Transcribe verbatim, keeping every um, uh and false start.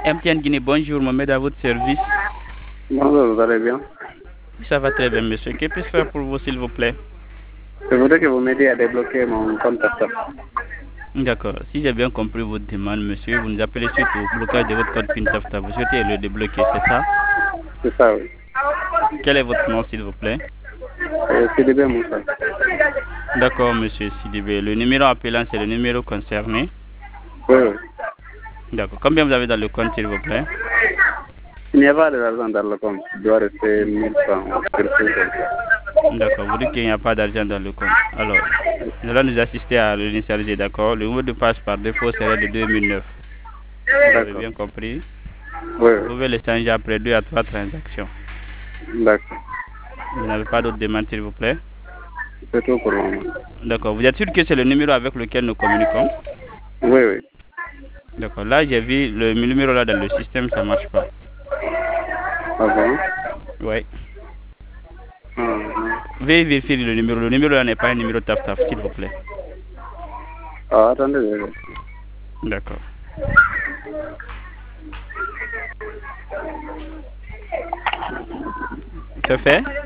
M T N Guinée, bonjour, Mohamed à votre service. Bonjour, vous allez bien? Ça va très bien, monsieur. Que puis-je faire pour vous, s'il vous plaît? Je voudrais que vous m'aidiez à débloquer mon compte TAFTAF. D'accord. Si j'ai bien compris votre demande, monsieur, vous nous appelez suite au blocage de votre compte PIN-TAFTA. Vous souhaitez le débloquer, c'est ça? C'est ça, oui. Quel est votre nom, s'il vous plaît? Euh, Sidibé Moussa. D'accord, monsieur Sidibé. Le numéro appelant, c'est le numéro concerné. Oui, oui. D'accord. Combien vous avez dans le compte, s'il vous plaît? Il n'y a pas d'argent dans le compte. Il doit rester mille francs. D'accord. Vous dites qu'il n'y a pas d'argent dans le compte. Alors, nous allons nous assister à l'initialiser, d'accord? Le mot de passe par défaut serait de deux mille neuf. Vous avez bien compris? Oui, Vous pouvez le changer après deux à trois transactions. d'accord. Vous n'avez pas d'autres demandes, s'il vous plaît? C'est tout pour le moment. D'accord. Vous êtes sûr que c'est le numéro avec lequel nous communiquons? Oui, oui. D'accord. Là, j'ai vu le numéro là dans le système, ça ne marche pas. Ah bon? Oui. Ah, Veuillez vérifier le numéro. Le numéro là n'est pas un numéro taf-taf, s'il vous plaît. ah attendez, oui, oui. D'accord. C'est fait?